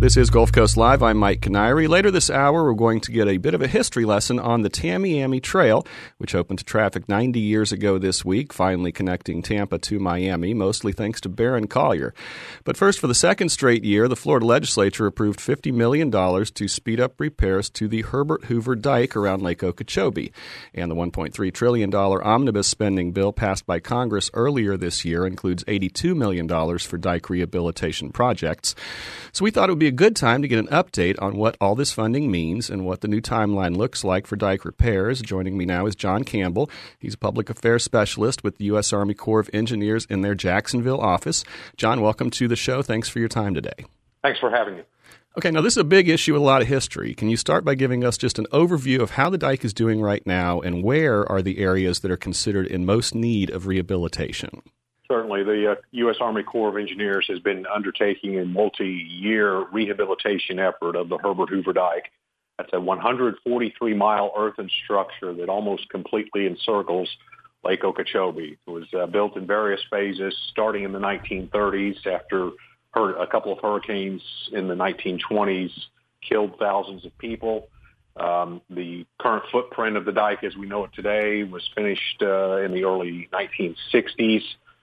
This is Gulf Coast Live. I'm Mike Canary. Later this hour, we're going to get a bit of a history lesson on the Tamiami Trail, which opened to traffic 90 years ago this week, finally connecting Tampa to Miami, mostly thanks to Barron Collier. But first, for the second straight year, the Florida legislature approved $50 million to speed up repairs to the Herbert Hoover Dike around Lake Okeechobee. And the $1.3 trillion omnibus spending bill passed by Congress earlier this year includes $82 million for dike rehabilitation projects. So we thought it would be a good time to get an update on what all this funding means and what the new timeline looks like for dike repairs. Joining me now is John Campbell. He's a public affairs specialist with the U.S. Army Corps of Engineers in their Jacksonville office. John, welcome to the show. Thanks for your time today. Thanks for having me. Okay, now this is a big issue with a lot of history. Can you start by giving us just an overview of how the dike is doing right now and where are the areas that are considered in most need of rehabilitation? Certainly. The U.S. Army Corps of Engineers has been undertaking a multi-year rehabilitation effort of the Herbert Hoover Dike. That's a 143-mile earthen structure that almost completely encircles Lake Okeechobee. It was built in various phases, starting in the 1930s after a couple of hurricanes in the 1920s killed thousands of people. The current footprint of the dike as we know it today was finished in the early 1960s.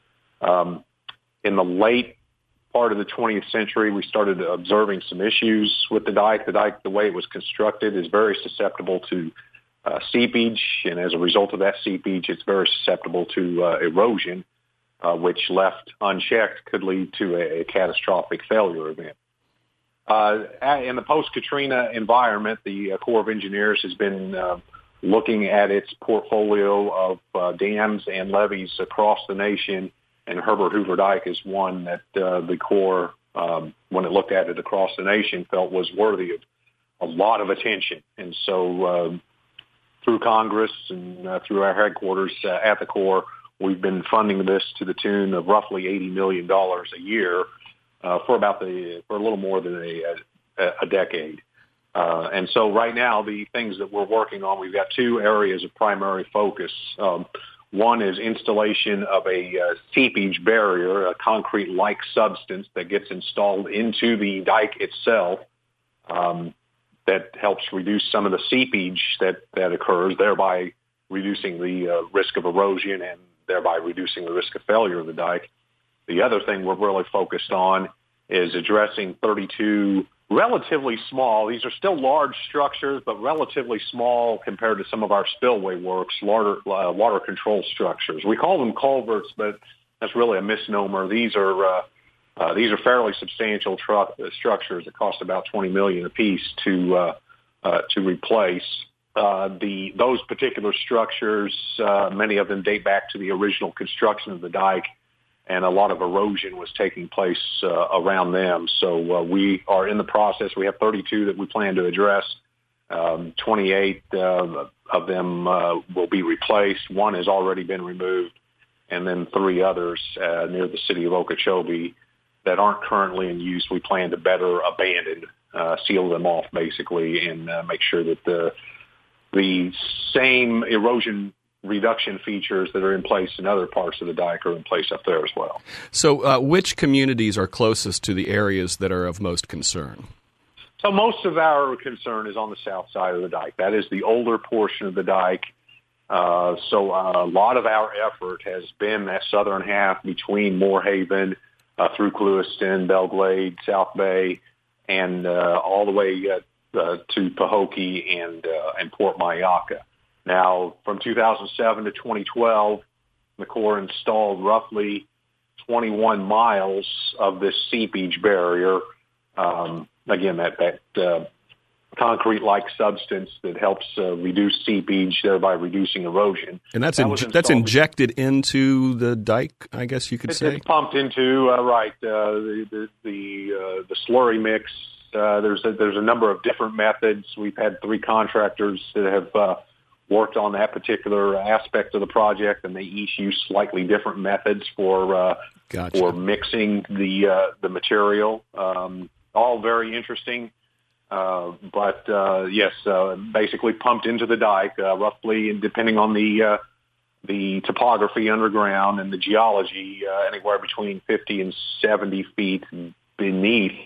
In the late part of the 20th century, we started observing some issues with the dike. The dike, the way it was constructed, is very susceptible to seepage, and as a result of that seepage, it's very susceptible to erosion, which left unchecked could lead to a catastrophic failure event. In the post-Katrina environment, the Corps of Engineers has been looking at its portfolio of dams and levees across the nation, and Herbert Hoover Dike is one that the Corps, when it looked at it across the nation, felt was worthy of a lot of attention. And so through Congress and through our headquarters at the Corps, we've been funding this to the tune of roughly $80 million a year for a little more than a decade. And so right now, the things that we're working on, we've got two areas of primary focus. One is installation of a seepage barrier, a concrete-like substance that gets installed into the dike itself that helps reduce some of the seepage that occurs, thereby reducing the risk of erosion and thereby reducing the risk of failure of the dike. The other thing we're really focused on is addressing 32 relatively small, these are still large structures, but relatively small compared to some of our spillway works, water control structures. We call them culverts, but that's really a misnomer. These are fairly substantial structures that cost about $20 million apiece to replace. Those particular structures, many of them date back to the original construction of the dike, and a lot of erosion was taking place around them. So we are in the process. We have 32 that we plan to address. 28 of them will be replaced. One has already been removed, and then 3 others near the city of Okeechobee that aren't currently in use. We plan to better abandon, seal them off basically, and make sure that the same erosion reduction features that are in place in other parts of the dike are in place up there as well. So which communities are closest to the areas that are of most concern? So most of our concern is on the south side of the dike. That is the older portion of the dike. So a lot of our effort has been that southern half between Moorhaven through Clewiston, Belglade, South Bay, and all the way to Pahokee and Port Mayaca. Now, from 2007 to 2012, the Corps installed roughly 21 miles of this seepage barrier. Again, that concrete-like substance that helps reduce seepage, thereby reducing erosion. And that's injected into the dike, I guess you could say? It's pumped into, the slurry mix. There's a number of different methods. We've had 3 contractors that have worked on that particular aspect of the project, and they each use slightly different methods for mixing the material. All very interesting, but basically pumped into the dike, roughly, depending on the topography underground and the geology, anywhere between 50 and 70 feet beneath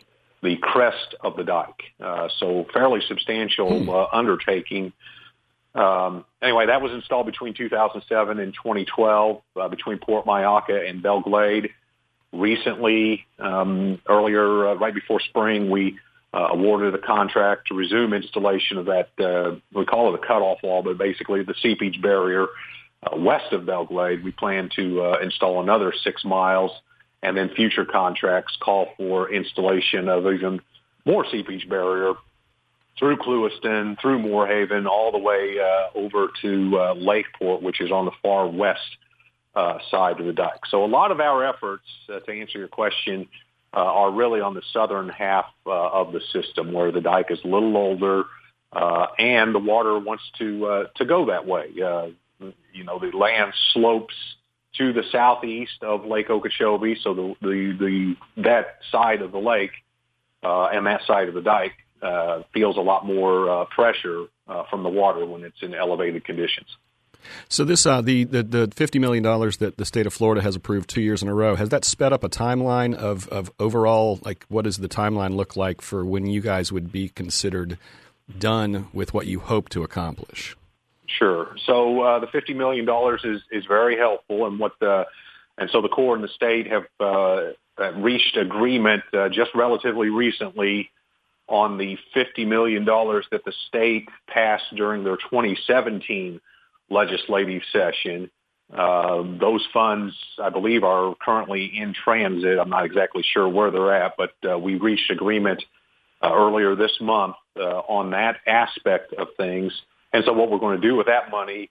the crest of the dike. So fairly substantial undertaking. Anyway, that was installed between 2007 and 2012 between Port Myakka and Belle Glade. Recently, earlier, right before spring, we awarded a contract to resume installation of that, we call it a cutoff wall, but basically the seepage barrier west of Belle Glade. We plan to install another 6 miles, and then future contracts call for installation of even more seepage barrier through Clewiston, through Moorhaven, all the way over to Lakeport, which is on the far west side of the dike. So a lot of our efforts, to answer your question, are really on the southern half of the system, where the dike is a little older, and the water wants to go that way. The land slopes to the southeast of Lake Okeechobee, so that side of the lake and that side of the dike feels a lot more pressure from the water when it's in elevated conditions. So this the $50 million that the state of Florida has approved 2 years in a row, has that sped up a timeline of overall, like, what does the timeline look like for when you guys would be considered done with what you hope to accomplish? Sure. So the $50 million is very helpful, and so the Corps and the state have reached agreement just relatively recently on the $50 million that the state passed during their 2017 legislative session. Those funds, I believe, are currently in transit. I'm not exactly sure where they're at, but we reached agreement earlier this month on that aspect of things. And so what we're going to do with that money,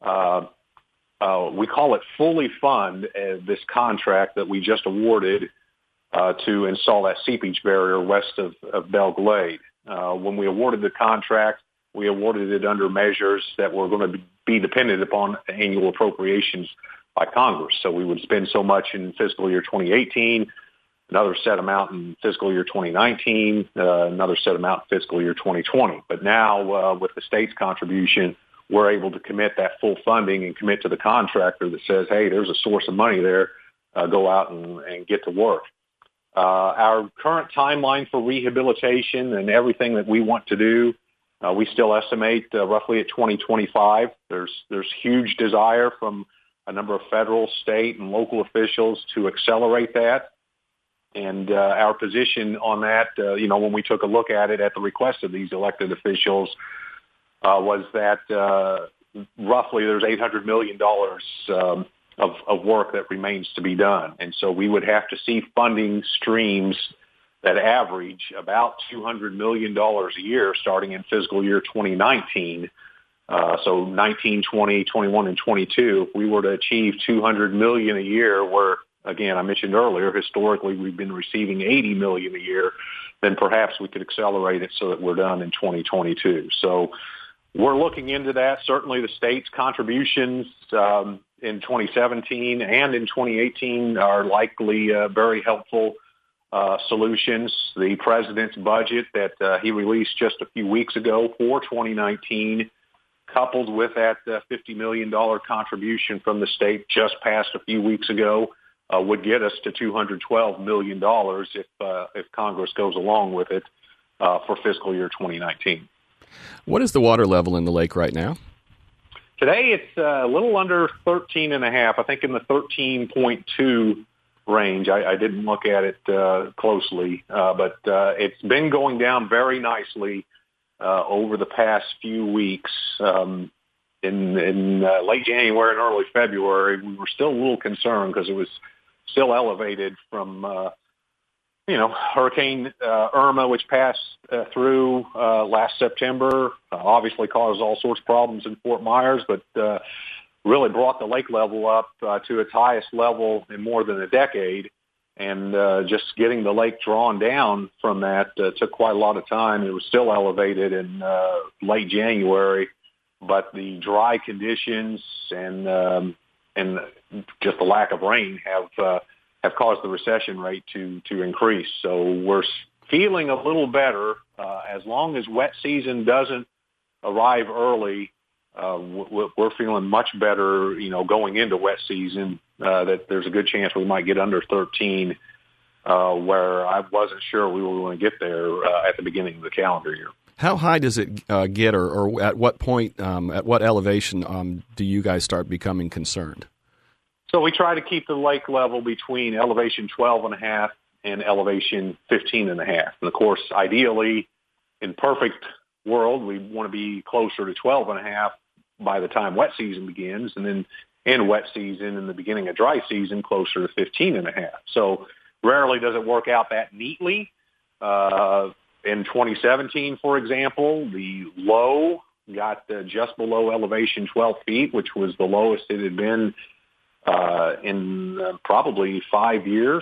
we call it fully fund this contract that we just awarded to install that seepage barrier west of Belle Glade. When we awarded the contract, we awarded it under measures that were going to be dependent upon annual appropriations by Congress. So we would spend so much in fiscal year 2018, another set amount in fiscal year 2019, another set amount in fiscal year 2020. But now, with the state's contribution, we're able to commit that full funding and commit to the contractor that says, hey, there's a source of money there. Go out and get to work. Our current timeline for rehabilitation and everything that we want to do, we still estimate roughly at 2025. There's huge desire from a number of federal, state, and local officials to accelerate that. And our position on that, when we took a look at it at the request of these elected officials, was that roughly there's $800 million of work that remains to be done. And so we would have to see funding streams that average about $200 million a year starting in fiscal year 2019. So 19, 20, 21, and 22, if we were to achieve $200 million a year, where, again, I mentioned earlier, historically we've been receiving $80 million a year, then perhaps we could accelerate it so that we're done in 2022. So we're looking into that. Certainly the state's contributions in 2017 and in 2018 are likely very helpful solutions. The president's budget that he released just a few weeks ago for 2019, coupled with that $50 million contribution from the state just passed a few weeks ago, would get us to $212 million if Congress goes along with it for fiscal year 2019. What is the water level in the lake right now? Today it's a little under 13.5, I think in the 13.2 range. I didn't look at it closely, but it's been going down very nicely over the past few weeks. In late January and early February, we were still a little concerned because it was still elevated from Hurricane Irma, which passed through last September, obviously caused all sorts of problems in Fort Myers, but really brought the lake level up to its highest level in more than a decade. And just getting the lake drawn down from that took quite a lot of time. It was still elevated in late January, but the dry conditions and just the lack of rain have caused the recession rate to increase. So we're feeling a little better. As long as wet season doesn't arrive early, we're feeling much better, going into wet season, that there's a good chance we might get under 13 where I wasn't sure we were going to get there at the beginning of the calendar year. How high does it get, or at what point, at what elevation do you guys start becoming concerned? So we try to keep the lake level between elevation 12.5 and elevation 15.5. And of course, ideally, in perfect world, we want to be closer to 12.5 by the time wet season begins, and then in wet season and the beginning of dry season, closer to 15.5. So rarely does it work out that neatly. In 2017, for example, the low got just below elevation 12 feet, which was the lowest it had been in probably 5 years.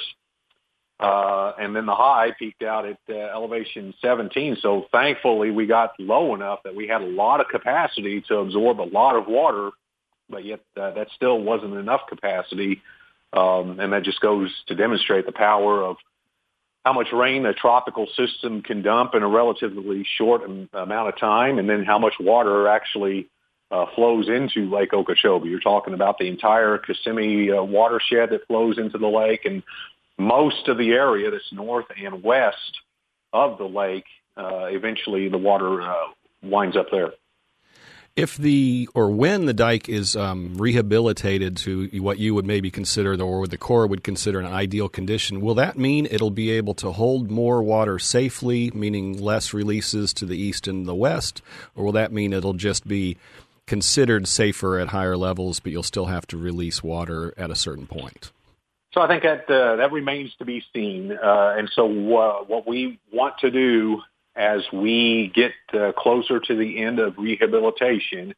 And then the high peaked out at elevation 17. So thankfully, we got low enough that we had a lot of capacity to absorb a lot of water, but yet that still wasn't enough capacity. And that just goes to demonstrate the power of how much rain a tropical system can dump in a relatively short amount of time, and then how much water actually flows into Lake Okeechobee. You're talking about the entire Kissimmee watershed that flows into the lake, and most of the area that's north and west of the lake, eventually the water winds up there. If when the dike is rehabilitated to what you would maybe consider, or the Corps would consider an ideal condition, will that mean it'll be able to hold more water safely, meaning less releases to the east and the west, or will that mean it'll just be considered safer at higher levels, but you'll still have to release water at a certain point? So I think that remains to be seen. And so what we want to do as we get closer to the end of rehabilitation,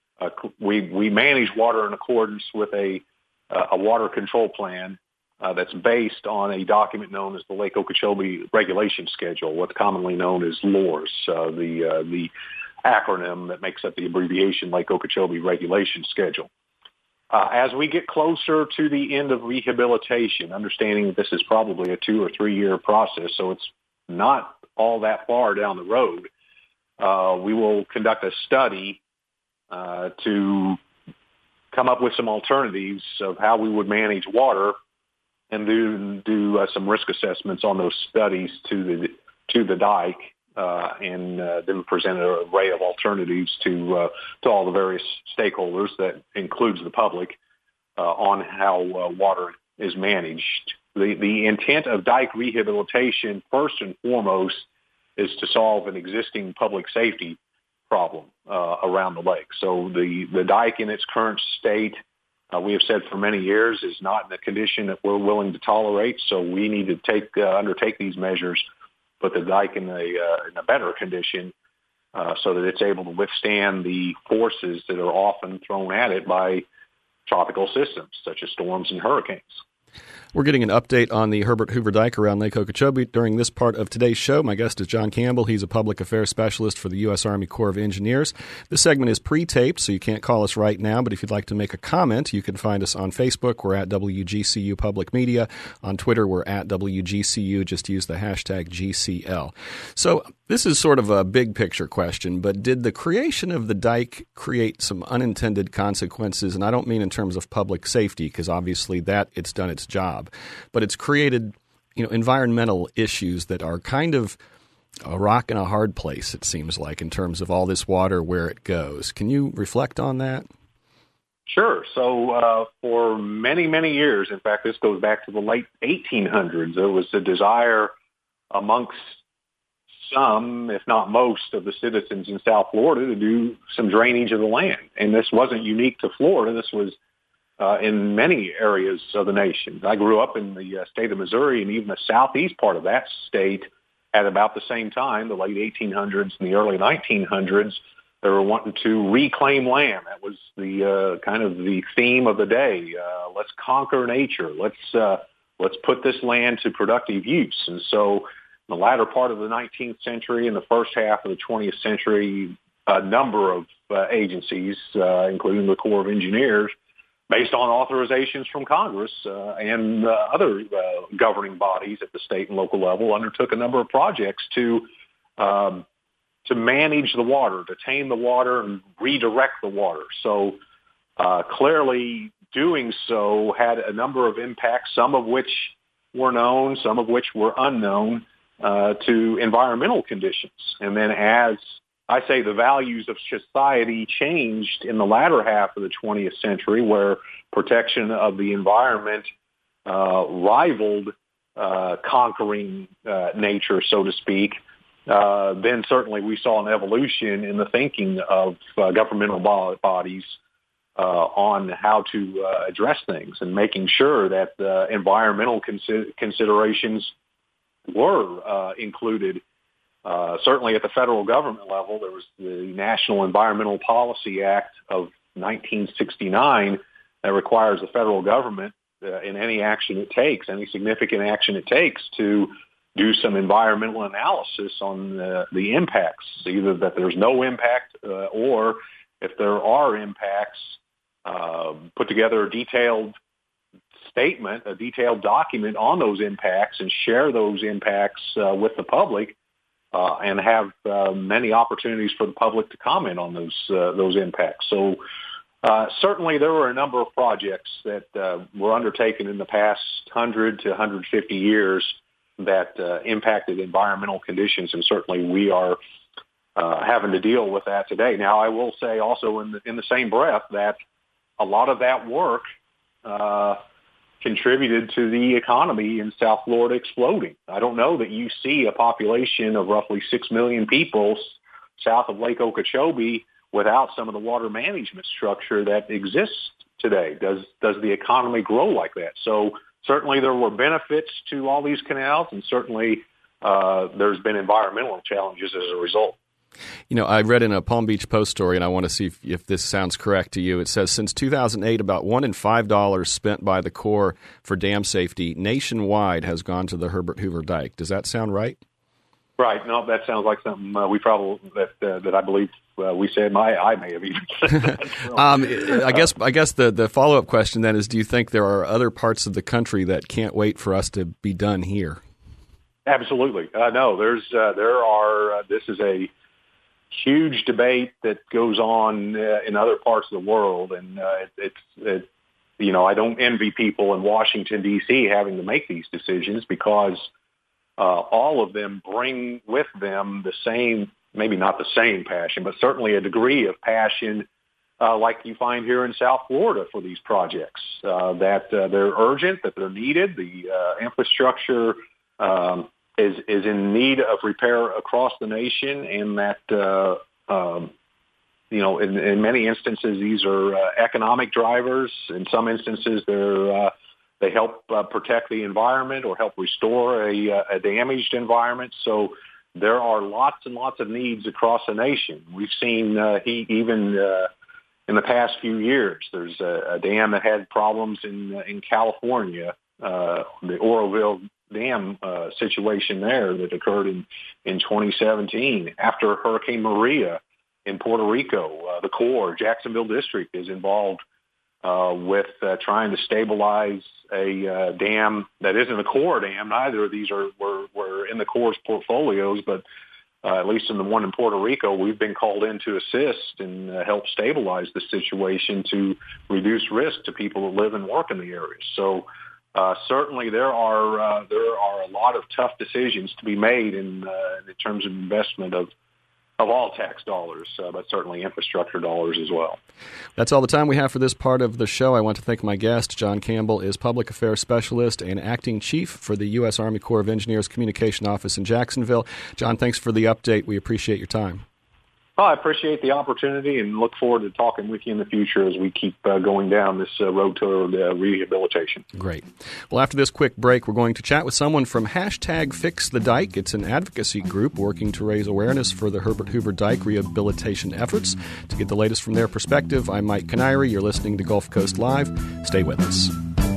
we manage water in accordance with a water control plan that's based on a document known as the Lake Okeechobee Regulation Schedule, what's commonly known as LORS, the acronym that makes up the abbreviation Lake Okeechobee Regulation Schedule. As we get closer to the end of rehabilitation, understanding that this is probably a 2 or 3 year process, so it's not all that far down the road, we will conduct a study to come up with some alternatives of how we would manage water, and do some risk assessments on those studies to the dike, and then present an array of alternatives to all the various stakeholders, that includes the public, on how water is managed. The intent of dike rehabilitation, first and foremost, is to solve an existing public safety problem around the lake. So the dike in its current state, we have said for many years, is not in a condition that we're willing to tolerate. So we need to undertake these measures, put the dike in a better condition, so that it's able to withstand the forces that are often thrown at it by tropical systems such as storms and hurricanes. We're getting an update on the Herbert Hoover Dike around Lake Okeechobee during this part of today's show. My guest is John Campbell. He's a public affairs specialist for the U.S. Army Corps of Engineers. This segment is pre-taped, so you can't call us right now, but if you'd like to make a comment, you can find us on Facebook. We're at WGCU Public Media. On Twitter, we're at WGCU. Just use the hashtag GCL. So this is sort of a big picture question, but did the creation of the dike create some unintended consequences? And I don't mean in terms of public safety, because obviously that it's done its job, but it's created, environmental issues that are kind of a rock and a hard place, it seems like, in terms of all this water, where it goes. Can you reflect on that? Sure. So for many, many years, in fact, this goes back to the late 1800s, there was a desire amongst some, if not most, of the citizens in South Florida to do some drainage of the land. And this wasn't unique to Florida. This was in many areas of the nation. I grew up in the state of Missouri, and even the southeast part of that state at about the same time, the late 1800s and the early 1900s, they were wanting to reclaim land. That was the kind of the theme of the day. Let's conquer nature. Let's put this land to productive use. And so in the latter part of the 19th century and the first half of the 20th century, a number of agencies, including the Corps of Engineers, based on authorizations from Congress and other governing bodies at the state and local level, undertook a number of projects to manage the water, to tame the water, and redirect the water. So clearly doing so had a number of impacts, some of which were known, some of which were unknown to environmental conditions. And then as I say, the values of society changed in the latter half of the 20th century, where protection of the environment rivaled conquering nature, so to speak. Then certainly we saw an evolution in the thinking of governmental bodies on how to address things and making sure that environmental considerations were included. Certainly at the federal government level, there was the National Environmental Policy Act of 1969 that requires the federal government in any action it takes, any significant action it takes, to do some environmental analysis on the impacts, either that there's no impact or if there are impacts, put together a detailed statement, a detailed document on those impacts and share those impacts with the public and have many opportunities for the public to comment on those impacts. So certainly there were a number of projects that were undertaken in the past 100 to 150 years that impacted environmental conditions, and certainly we are having to deal with that today. Now, I will say also in the same breath that a lot of that work contributed to the economy in South Florida exploding. I don't know that you see a population of roughly 6 million people south of Lake Okeechobee without some of the water management structure that exists today. Does the economy grow like that? So certainly there were benefits to all these canals, and certainly there's been environmental challenges as a result. You know, I read in a Palm Beach Post story, and I want to see if this sounds correct to you. It says since 2008, about $1 in $5 spent by the Corps for dam safety nationwide has gone to the Herbert Hoover Dike. Does that sound right? Right. No, that sounds like something we probably that I believe we said. I may have even said that. I guess the follow-up question then is: do you think there are other parts of the country that can't wait for us to be done here? Absolutely. No, there are. This is a huge debate that goes on in other parts of the world, and it's I don't envy people in Washington D.C. having to make these decisions because all of them bring with them the same, maybe not the same passion, but certainly a degree of passion like you find here in South Florida for these projects, that they're urgent, that they're needed. The infrastructure is in need of repair across the nation, and that, in many instances, these are economic drivers. In some instances, they help protect the environment or help restore a damaged environment. So there are lots and lots of needs across the nation. We've seen even in the past few years, there's a dam that had problems in California, the Oroville Dam situation there that occurred in 2017. After Hurricane Maria in Puerto Rico, the Corps, Jacksonville District is involved with trying to stabilize a dam that isn't a Corps dam. Neither of these were in the Corps' portfolios, but at least in the one in Puerto Rico, we've been called in to assist and help stabilize the situation to reduce risk to people that live and work in the area. So certainly there are a lot of tough decisions to be made in terms of investment of all tax dollars, but certainly infrastructure dollars as well. That's all the time we have for this part of the show. I want to thank my guest. John Campbell is Public Affairs Specialist and Acting Chief for the U.S. Army Corps of Engineers Communication Office in Jacksonville. John, thanks for the update. We appreciate your time. I appreciate the opportunity and look forward to talking with you in the future as we keep going down this road to rehabilitation. Great. Well, after this quick break, we're going to chat with someone from #FixTheDike. It's an advocacy group working to raise awareness for the Herbert Hoover Dike rehabilitation efforts. To get the latest from their perspective, I'm Mike Canary. You're listening to Gulf Coast Live. Stay with us.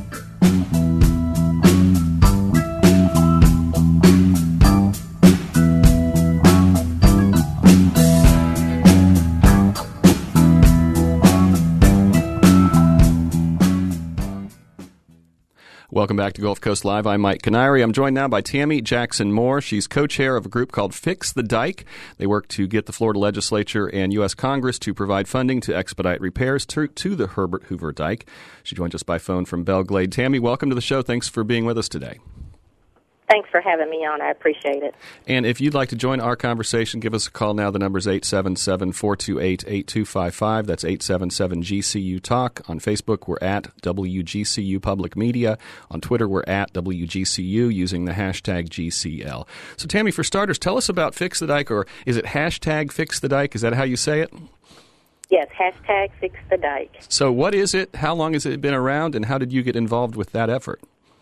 Welcome back to Gulf Coast Live. I'm Mike Canary. I'm joined now by Tammy Jackson Moore. She's co-chair of a group called Fix the Dike. They work to get the Florida legislature and U.S. Congress to provide funding to expedite repairs to the Herbert Hoover Dike. She joins us by phone from Belle Glade. Tammy, welcome to the show. Thanks for being with us today. Thanks for having me on. I appreciate it. And if you'd like to join our conversation, give us a call now. The number is 877-428-8255. That's 877-GCU-TALK. On Facebook, we're at WGCU Public Media. On Twitter, we're at WGCU using the hashtag GCL. So, Tammy, for starters, tell us about Fix the Dike, or is it hashtag Fix the Dike? Is that how you say it? Yes, hashtag Fix the Dike. So what is it? How long has it been around, and how did you get involved with that effort?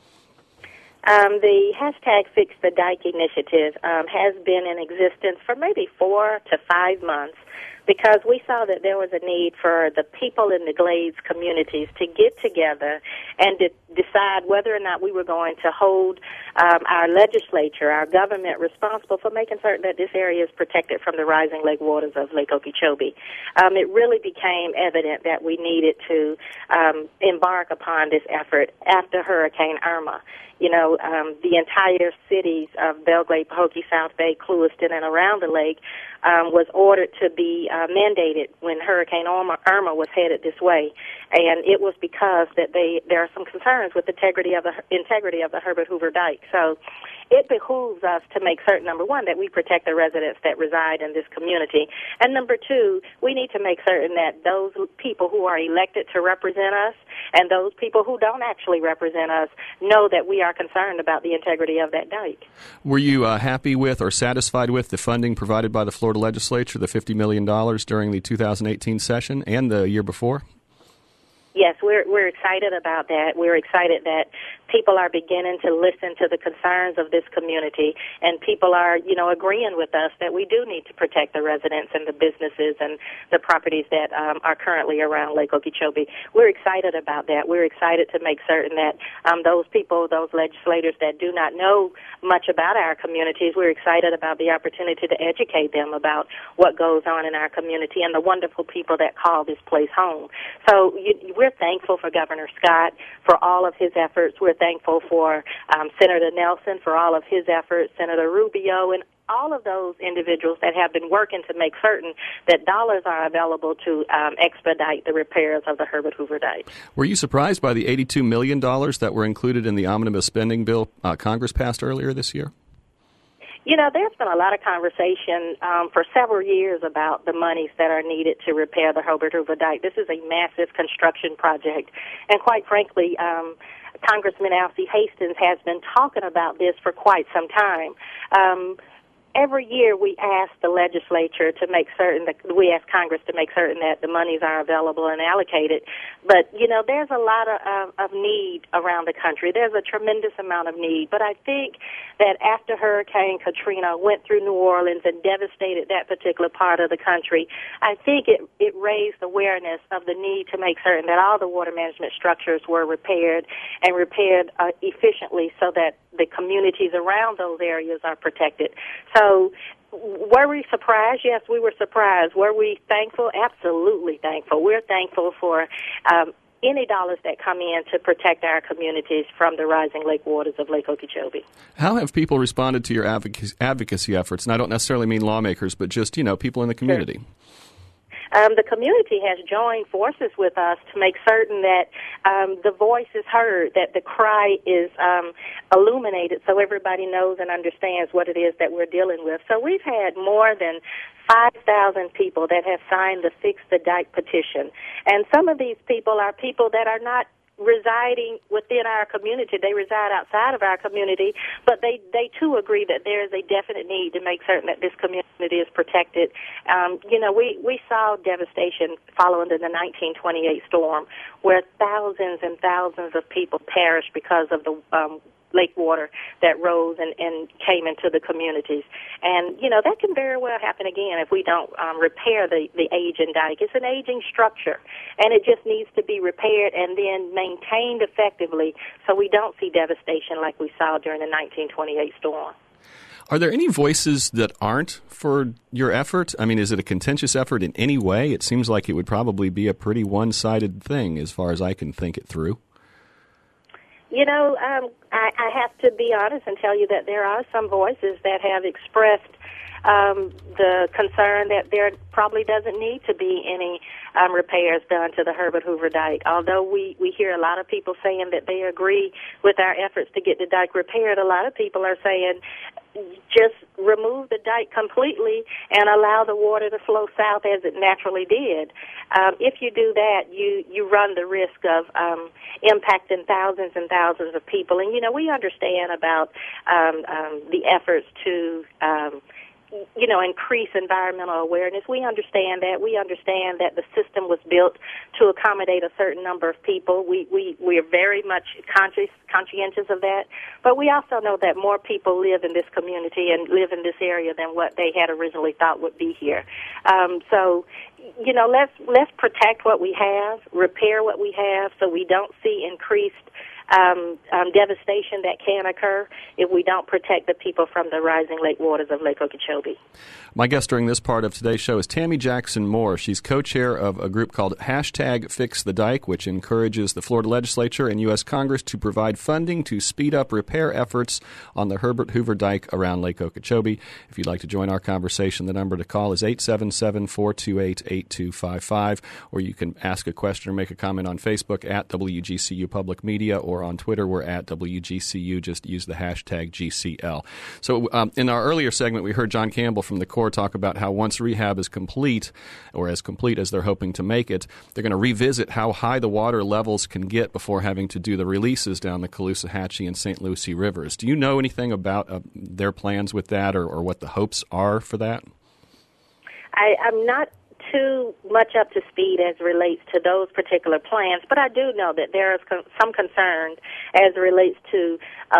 The hashtag Fix the Dike initiative has been in existence for maybe 4 to 5 months because we saw that there was a need for the people in the Glades communities to get together and to decide whether or not we were going to hold our legislature, our government, responsible for making certain that this area is protected from the rising lake waters of Lake Okeechobee. It really became evident that we needed to embark upon this effort after Hurricane Irma. You know, the entire cities of Belgrade, Pahokee, South Bay, Clewiston, and around the lake was ordered to be mandated when Hurricane Irma was headed this way. And it was because that there are some concerns with the integrity of the Herbert Hoover Dike. So it behooves us to make certain, number one, that we protect the residents that reside in this community. And number two, we need to make certain that those people who are elected to represent us and those people who don't actually represent us know that we are concerned about the integrity of that dike. Were you happy with or satisfied with the funding provided by the Florida legislature, the $50 million during the 2018 session and the year before? Yes, we're excited about that. We're excited that people are beginning to listen to the concerns of this community, and people are, agreeing with us that we do need to protect the residents and the businesses and the properties that are currently around Lake Okeechobee. We're excited about that. We're excited to make certain that those people, those legislators that do not know much about our communities, we're excited about the opportunity to educate them about what goes on in our community and the wonderful people that call this place home. So we're thankful for Governor Scott for all of his efforts. We're thankful for Senator Nelson for all of his efforts, Senator Rubio, and all of those individuals that have been working to make certain that dollars are available to expedite the repairs of the Herbert Hoover Dike. Were you surprised by the $82 million that were included in the omnibus spending bill Congress passed earlier this year? There's been a lot of conversation for several years about the monies that are needed to repair the Herbert Hoover Dike. This is a massive construction project, and quite frankly, Congressman Alcee Hastings has been talking about this for quite some time. Every year we ask the legislature to make certain that we ask Congress to make certain that the monies are available and allocated. But, there's a lot of need around the country. There's a tremendous amount of need. But I think that after Hurricane Katrina went through New Orleans and devastated that particular part of the country, I think it raised awareness of the need to make certain that all the water management structures were repaired and repaired efficiently so that the communities around those areas are protected. So were we surprised? Yes, we were surprised. Were we thankful? Absolutely thankful. We're thankful for any dollars that come in to protect our communities from the rising lake waters of Lake Okeechobee. How have people responded to your advocacy efforts? And I don't necessarily mean lawmakers, but just, people in the community. Sure. The community has joined forces with us to make certain that the voice is heard, that the cry is illuminated so everybody knows and understands what it is that we're dealing with. So we've had more than 5,000 people that have signed the Fix the Dike petition. And some of these people are people that are not residing within our community. They reside outside of our community, but they too agree that there is a definite need to make certain that this community is protected. We saw devastation following the 1928 storm where thousands and thousands of people perished because of the lake water that rose and came into the communities. And, that can very well happen again if we don't repair the aging dike. It's an aging structure, and it just needs to be repaired and then maintained effectively so we don't see devastation like we saw during the 1928 storm. Are there any voices that aren't for your effort? I mean, is it a contentious effort in any way? It seems like it would probably be a pretty one-sided thing as far as I can think it through. I have to be honest and tell you that there are some voices that have expressed the concern that there probably doesn't need to be any repairs done to the Herbert Hoover Dike. Although we hear a lot of people saying that they agree with our efforts to get the dike repaired, a lot of people are saying just remove the dike completely and allow the water to flow south as it naturally did. If you do that, you run the risk of impacting thousands and thousands of people. And, we understand about the efforts to increase environmental awareness. We understand that. We understand that the system was built to accommodate a certain number of people. We are very much conscientious of that. But we also know that more people live in this community and live in this area than what they had originally thought would be here. Let's protect what we have, repair what we have, so we don't see increased devastation that can occur if we don't protect the people from the rising lake waters of Lake Okeechobee. My guest during this part of today's show is Tammy Jackson Moore. She's co-chair of a group called #FixTheDike, which encourages the Florida legislature and U.S. Congress to provide funding to speed up repair efforts on the Herbert Hoover Dike around Lake Okeechobee. If you'd like to join our conversation, the number to call is 877-428-8255, or you can ask a question or make a comment on Facebook at WGCU Public Media, or on Twitter, we're at WGCU. Just use the hashtag GCL. So in our earlier segment, we heard John Campbell from the Corps talk about how once rehab is complete, or as complete as they're hoping to make it, they're going to revisit how high the water levels can get before having to do the releases down the Caloosahatchee and St. Lucie rivers. Do you know anything about their plans with that, or what the hopes are for that? I'm not too much up to speed as relates to those particular plans, but I do know that there is some concern as it relates to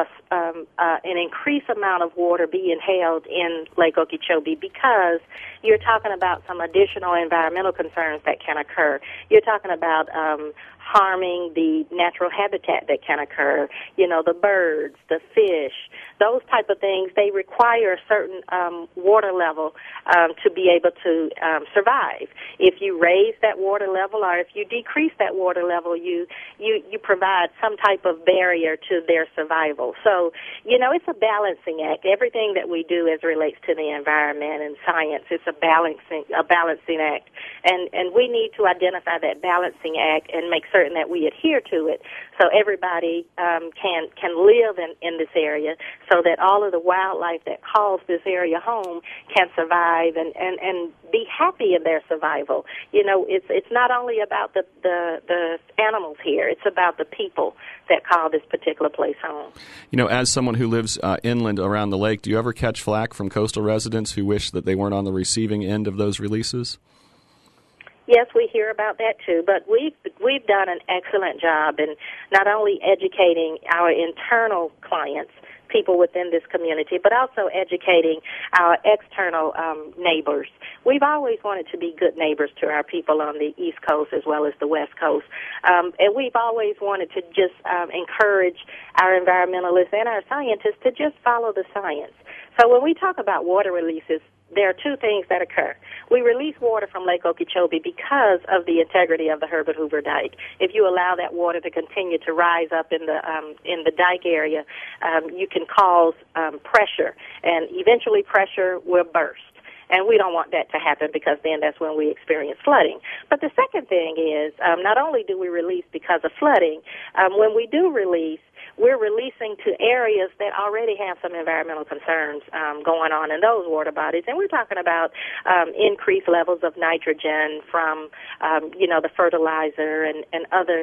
an increased amount of water being held in Lake Okeechobee, because you're talking about some additional environmental concerns that can occur. You're talking about harming the natural habitat that can occur, the birds, the fish, those type of things. They require a certain water level to be able to survive. If you raise that water level, or if you decrease that water level, you provide some type of barrier to their survival. So, it's a balancing act. Everything that we do as relates to the environment and science, it's a balancing act. And we need to identify that balancing act and make certain that we adhere to it, so everybody can live in this area, so that all of the wildlife that calls this area home can survive and be happy in their survival. It's not only about the animals here; it's about the people that call this particular place home. As someone who lives inland around the lake, do you ever catch flack from coastal residents who wish that they weren't on the receiving end of those releases? Yes, we hear about that too, but we've done an excellent job in not only educating our internal clients, people within this community, but also educating our external neighbors. We've always wanted to be good neighbors to our people on the East Coast as well as the West Coast, and we've always wanted to just encourage our environmentalists and our scientists to just follow the science. So when we talk about water releases, there are two things that occur. We release water from Lake Okeechobee because of the integrity of the Herbert Hoover Dike. If you allow that water to continue to rise up in the dike area, you can cause pressure, and eventually pressure will burst. And we don't want that to happen, because then that's when we experience flooding. But the second thing is, not only do we release because of flooding, when we do release, we're releasing to areas that already have some environmental concerns going on in those water bodies. And we're talking about increased levels of nitrogen from, the fertilizer and other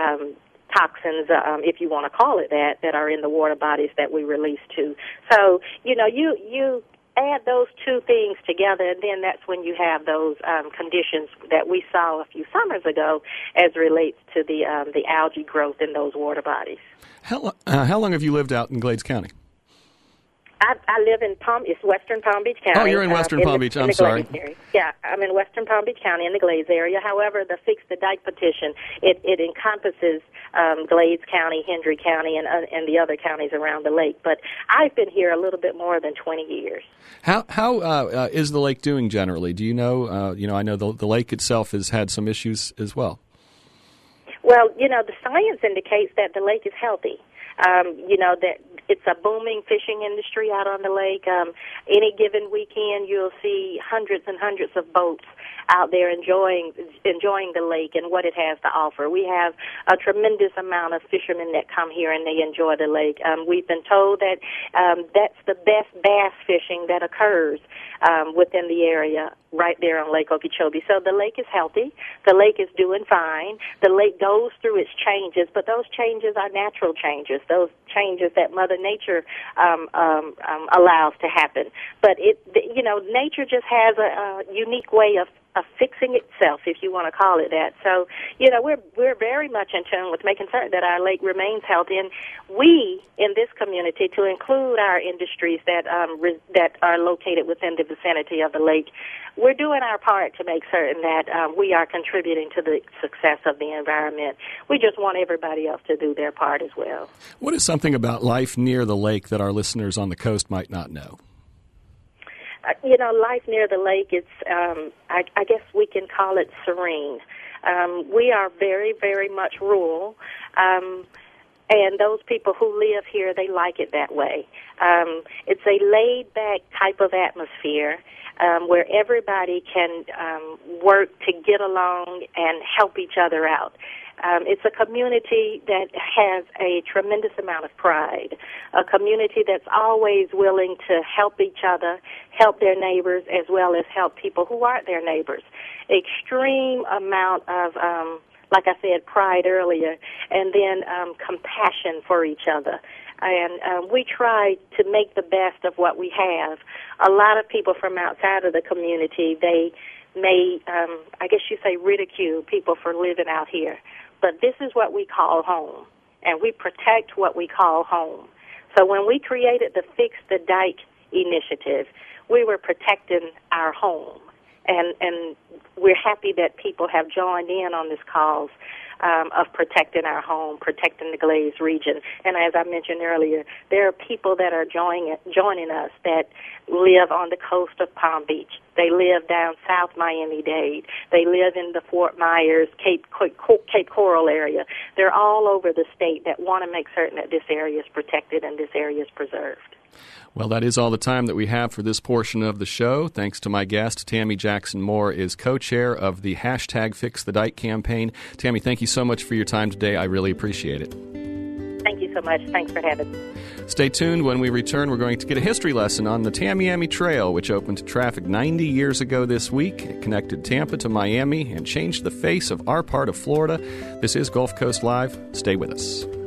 toxins, if you want to call it that are in the water bodies that we release to. So, you add those two things together, and then that's when you have those conditions that we saw a few summers ago as relates to the algae growth in those water bodies. How long have you lived out in Glades County? I live in it's Western Palm Beach County. Oh, you're in Western Palm Beach. I'm sorry. Yeah, I'm in Western Palm Beach County in the Glades area. However, the Fix the Dike petition, it encompasses Glades County, Hendry County, and the other counties around the lake. But I've been here a little bit more than 20 years. How is the lake doing generally? Do you know? I know the lake itself has had some issues as well. Well, the science indicates that the lake is healthy. That it's a booming fishing industry out on the lake. Any given weekend, you'll see hundreds and hundreds of boats out there enjoying the lake and what it has to offer. We have a tremendous amount of fishermen that come here and they enjoy the lake. We've been told that that's the best bass fishing that occurs within the area right there on Lake Okeechobee. So the lake is healthy. The lake is doing fine. The lake goes through its changes, but those changes are natural changes, those changes that Mother Nature allows to happen. But nature just has a unique way of fixing itself, if you want to call it that. So, we're very much in tune with making certain that our lake remains healthy, and we in this community, to include our industries that are located within the vicinity of the lake, we're doing our part to make certain that we are contributing to the success of the environment. We just want everybody else to do their part as well. What is something about life near the lake that our listeners on the coast might not know? Life near the lake, it's, I guess we can call it serene. We are very, very much rural, and those people who live here, they like it that way. It's a laid-back type of atmosphere where everybody can work to get along and help each other out. It's a community that has a tremendous amount of pride, a community that's always willing to help each other, help their neighbors, as well as help people who aren't their neighbors. Extreme amount of, like I said, pride earlier, and then compassion for each other. And we try to make the best of what we have. A lot of people from outside of the community, they may, I guess you say, ridicule people for living out here. But this is what we call home, and we protect what we call home. So when we created the Fix the Dike initiative, we were protecting our home, and we're happy that people have joined in on this cause of protecting our home, protecting the Glades region. And as I mentioned earlier, there are people that are joining us that live on the coast of Palm Beach. They live down South Miami-Dade. They live in the Fort Myers, Cape Coral area. They're all over the state that want to make certain that this area is protected and this area is preserved. Well, that is all the time that we have for this portion of the show. Thanks to my guest, Tammy Jackson Moore is co-chair of the hashtag Fix the Dike campaign. Tammy, thank you so much for your time today. I really appreciate it. Thank you so much. Thanks for having me. Stay tuned. When we return, we're going to get a history lesson on the Tamiami Trail, which opened to traffic 90 years ago this week. It connected Tampa to Miami and changed the face of our part of Florida. This is Gulf Coast Live. Stay with us.